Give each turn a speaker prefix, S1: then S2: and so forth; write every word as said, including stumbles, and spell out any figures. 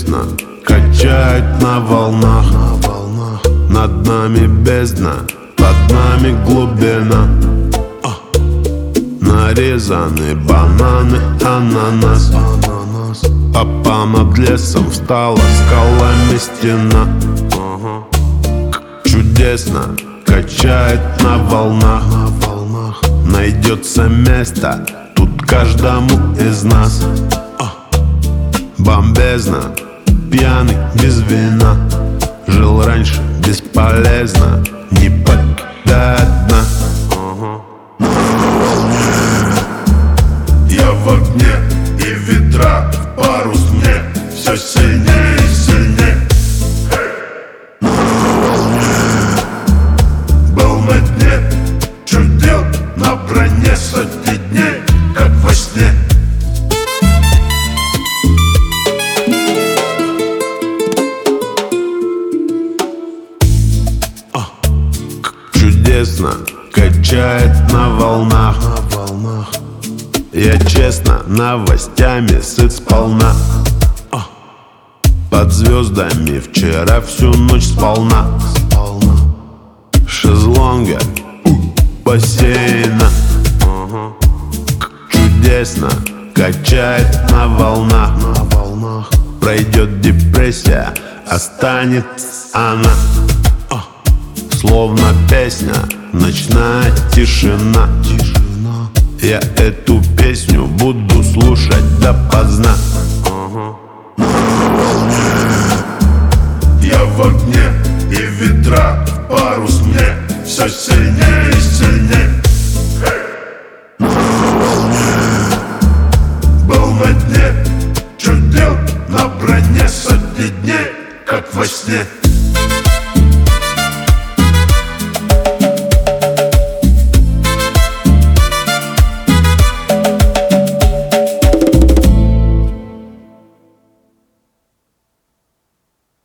S1: Чудесно качает на волнах, над нами бездна, под нами глубина. Нарезаны бананы, ананас. Папа над лесом встала скалами стена. Чудесно качает на волнах, найдется место тут каждому из нас. Бомбезно, пьяный без вина, жил раньше бесполезно, не покидает дна.
S2: Я в огне, и ветра в парус мне все сильнее и сильнее. Был на дне, чудил на броне сотни дней, как во сне.
S1: Чудесно качает на волнах, я честно новостями сыт сполна. Под звездами вчера всю ночь сполна. Шезлонга, бассейна. Чудесно качает на волнах. Пройдет депрессия, останется она. Словно песня, ночная тишина. Я эту песню буду слушать допоздна.
S2: Я в огне, и ветра в парус мне все сильнее и сильнее. Был на дне, чудил на броне сотни дней, как во сне.